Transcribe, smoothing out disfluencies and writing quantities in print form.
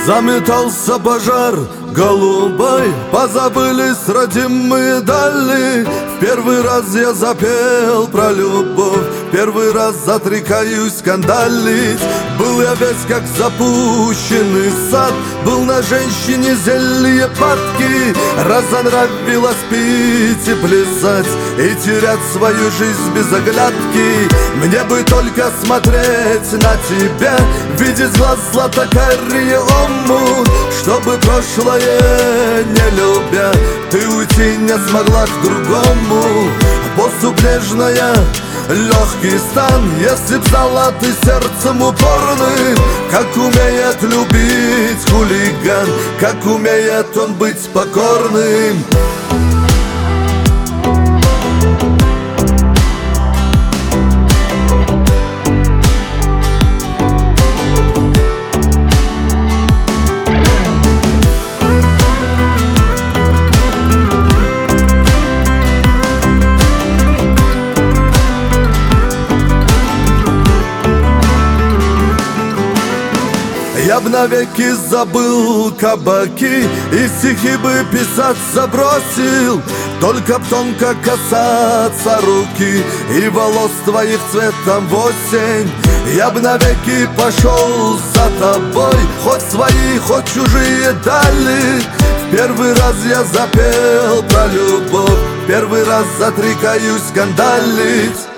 Заметался пожар голубой, позабылись родимые дали. В первый раз я запел про любовь, первый раз затрекаюсь скандалить. Был я весь как запущенный сад, был на женщине зелье падки. Разонравилось пить и плясать, и терять свою жизнь без оглядки. Мне бы только смотреть на тебя, видеть глаз златокарие омут, чтобы прошлое не любя ты уйти не смогла к другому. Посубрежная, легкий стан, если б знала ты сердцем упорным, как умеет любить хулиган, как умеет он быть покорным. Я б навеки забыл кабаки и стихи бы писать забросил, только б тонко касаться руки и волос твоих цветом в осень. Я б навеки пошел за тобой, хоть свои, хоть чужие дали. В первый раз я запел про любовь, первый раз затрекаюсь скандалить.